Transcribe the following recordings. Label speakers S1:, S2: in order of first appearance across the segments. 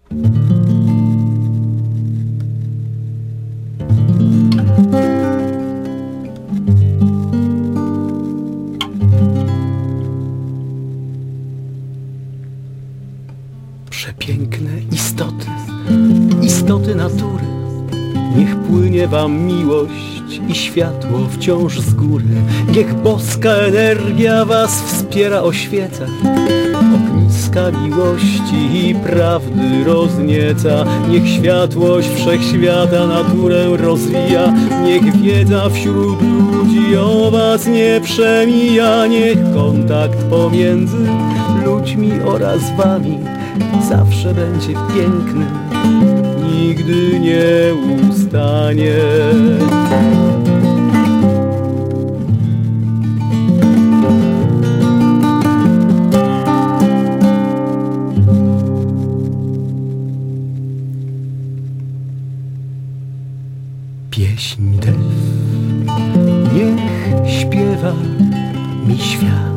S1: Przepiękne istoty, istoty natury, niech płynie wam miłość i światło wciąż z góry. Niech boska energia was wspiera, oświeca, ogniska miłości i prawdy roznieca. Niech światłość wszechświata naturę rozwija, niech wiedza wśród ludzi o was nie przemija. Niech kontakt pomiędzy ludźmi oraz wami zawsze będzie piękny, nigdy nie ustanie. Pieśń dew niech śpiewa mi świat.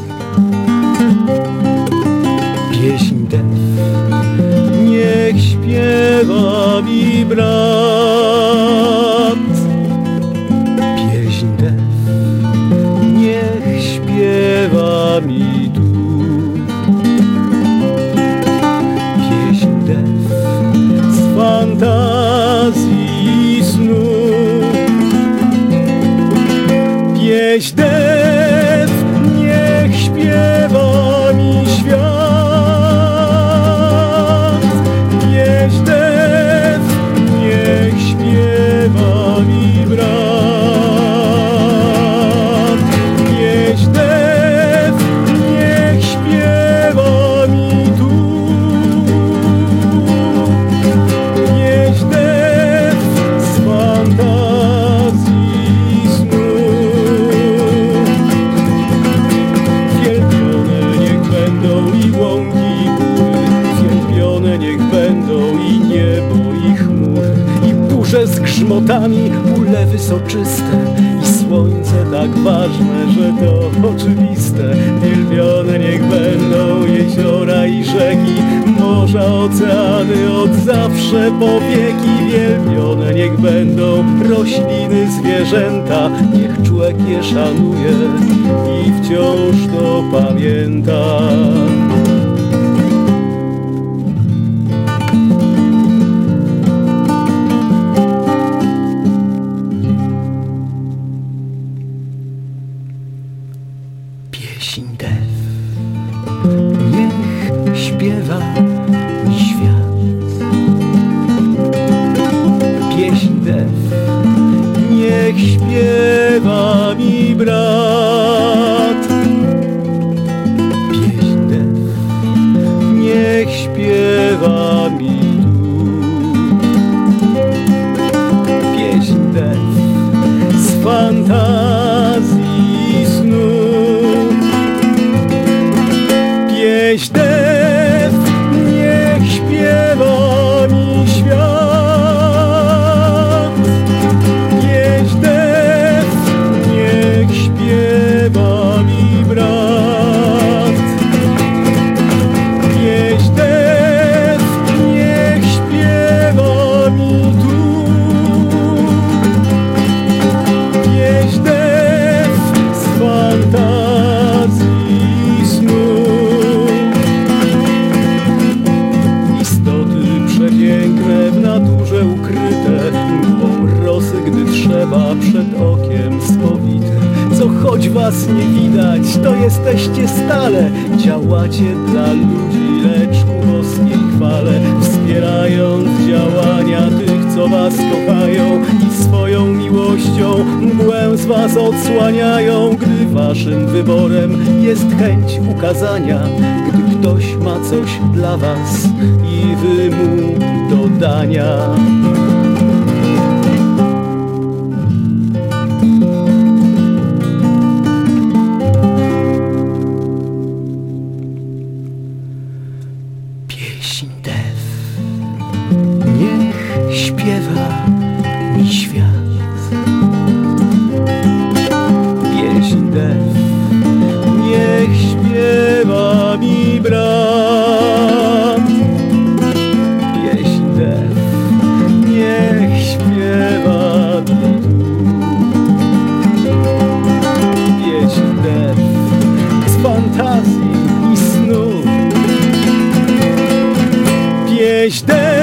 S1: Pieśń dew niech śpiewa mi brat. Pieśń dew niech śpiewa mi tu. Pieśń dew z fantazji i snu. Pieśń dew niech śpiewa mi świat. Pieśń dew niech śpiewa mi brat. Pieśń dew niech śpiewa mi tu. Pieśń dew z fantazji i snu. Wielbione niech będą i łąki i góry, wielbione niech będą i niebo i chmury, i burze z grzmotami, ulewy soczyste i słońce tak ważne, że to oczywiste. Wielbione niech będą jeziora i rzeki, morza, oceany od zawsze po wieki. Wielbione niech będą rośliny, zwierzęta, niech człowiek je szanuje i wciąż to pamięta. Pieśń dew niech śpiewa mi świat. Pieśń dew niech śpiewa mi brat. Pieśń dew niech śpiewa mi tu. Pieśń dew z fantazji i snu. Pieśń dew niech śpiewa mi świat. Pieśń dew niech śpiewa mi brat. Pieśń dew niech śpiewa mi tu. Pieśń dew z fantazji i snu. Istoty przepiękne w naturze ukryte, mgłą rosy, gdy trzeba, przed okiem spowite. Co choć was nie widać, to jesteście stale, działacie dla ludzi, lecz ku boskiej chwale, wspierając działania tych, co was kochają i swoją miłością mgłę z was odsłaniają. Gdy waszym wyborem jest chęć ukazania, gdy ktoś ma coś dla was i wy mu dodania. Pieśń dew niech śpiewa mi świat. Pieśń dew niech śpiewa mi brat. Weź deszcz